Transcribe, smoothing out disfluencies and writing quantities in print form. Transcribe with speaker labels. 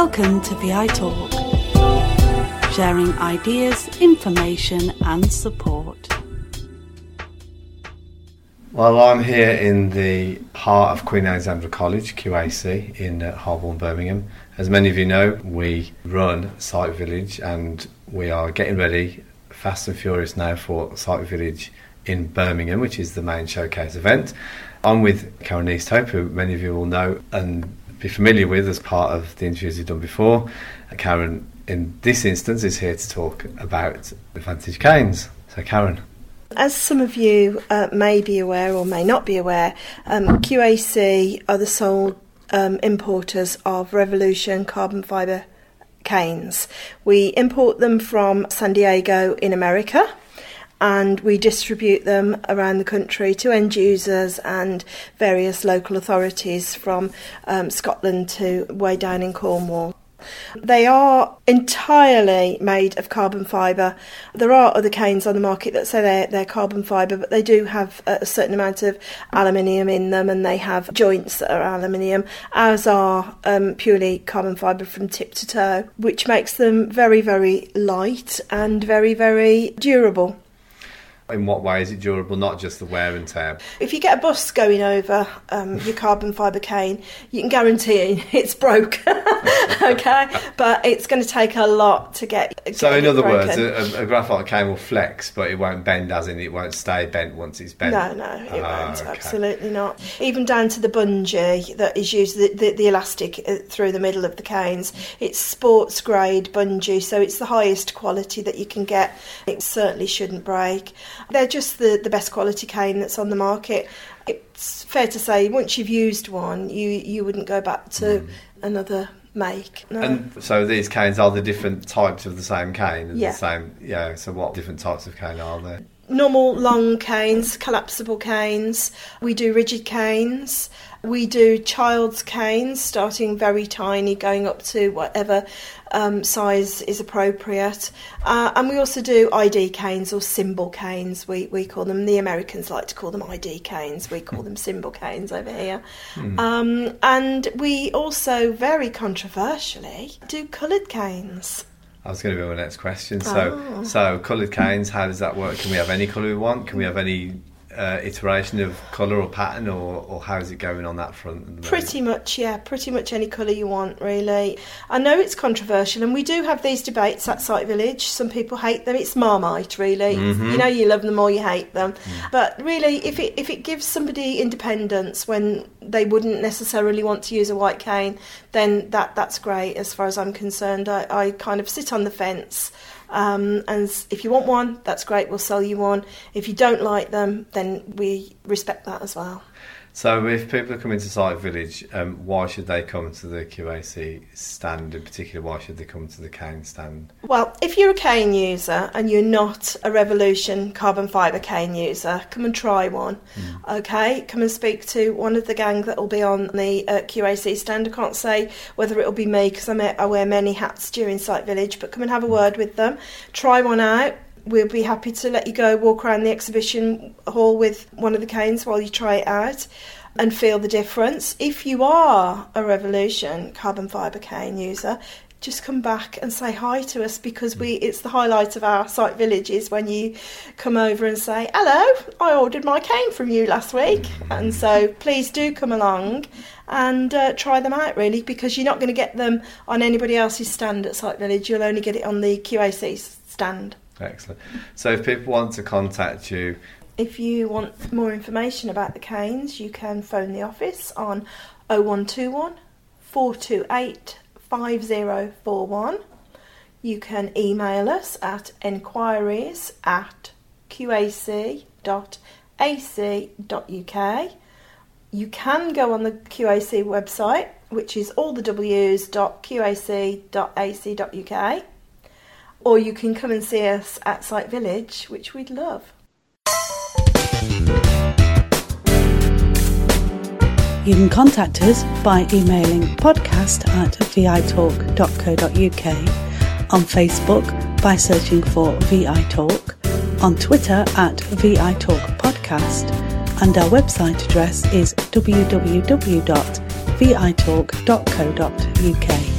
Speaker 1: Welcome to VI Talk, sharing ideas, information and support.
Speaker 2: Well, I'm here in the heart of Queen Alexandra College, QAC, in Holborn, Birmingham. As many of you know, we run Sight Village and we are getting ready, fast and furious now, for Sight Village in Birmingham, which is the main showcase event. I'm with Karen Easthope, who many of you will know and be familiar with as part of the interviews we've done before. Karen, in this instance, is here to talk about the Vantage canes. So, Karen.
Speaker 3: As some of you may be aware or may not be aware, QAC are the sole importers of Revolution carbon fibre canes. We import them from San Diego in America, and we distribute them around the country to end users and various local authorities from Scotland to way down in Cornwall. They are entirely made of carbon fibre. There are other canes on the market that say they're carbon fibre, but they do have a certain amount of aluminium in them, and they have joints that are aluminium, as are purely carbon fibre from tip to toe, which makes them very, very light and very, very durable.
Speaker 2: In what way is it durable? Not just the wear and tear.
Speaker 3: If you get a bus going over your carbon fibre cane, you can guarantee it's broke. Okay, but it's going to take a lot to get.
Speaker 2: So, in other words, a graphite cane will flex, but it won't bend, as in it won't stay bent once it's bent.
Speaker 3: No, it won't. Okay. Absolutely not. Even down to the bungee that is used, the elastic through the middle of the canes. It's sports grade bungee, so it's the highest quality that you can get. It certainly shouldn't break. They're just the best quality cane that's on the market. It's fair to say, once you've used one, you wouldn't go back to another make. No.
Speaker 2: And so these canes are the different types of the same cane?
Speaker 3: Yeah.
Speaker 2: So what different types of cane are there?
Speaker 3: Normal long canes, collapsible canes. We do rigid canes. We do child's canes, starting very tiny, going up to whatever size is appropriate. And we also do ID canes or symbol canes, we call them. The Americans like to call them ID canes. We call them symbol canes over here. And we also, very controversially, do coloured canes.
Speaker 2: I was going to be my next question. So coloured canes, how does that work? Can we have any colour we want? Can we have any iteration of colour or pattern, or how is it going on that front?
Speaker 3: Pretty much any colour you want, really. I know it's controversial, and we do have these debates at Sight Village. Some people hate them. It's Marmite, really. Mm-hmm. You know, you love them or you hate them. But really, if it gives somebody independence when they wouldn't necessarily want to use a white cane, then that's great as far as I'm concerned. I kind of sit on the fence. And if you want one, that's great, we'll sell you one. If you don't like them, then we respect that as well.
Speaker 2: So if people are coming to Sight Village, why should they come to the QAC stand in particular? Why should they come to the cane stand? Well,
Speaker 3: if you're a cane user and you're not a Revolution carbon fibre cane user, come and try one. Okay, come and speak to one of the gang that will be on the QAC stand. I can't say whether it'll be me, because I wear many hats during Sight Village, but come and have a word with them. Try one out. We'll be happy to let you go walk around the exhibition hall with one of the canes while you try it out and feel the difference. If you are a Revolution carbon fibre cane user, just come back and say hi to us, because it's the highlight of our Sight Villages when you come over and say, hello, I ordered my cane from you last week. And so please do come along and try them out, really, because you're not going to get them on anybody else's stand at Sight Village. You'll only get it on the QAC stand.
Speaker 2: Excellent. So if people want to contact you...
Speaker 3: If you want more information about the canes, you can phone the office on 0121 428 5041. You can email us at enquiries@qac.ac.uk. You can go on the QAC website, which is allthews.qac.ac.uk. Or you can come and see us at Sight Village, which we'd love.
Speaker 1: You can contact us by emailing podcast@vitalk.co.uk, on Facebook by searching for VI Talk, on Twitter @VITalkPodcast, and our website address is www.vitalk.co.uk.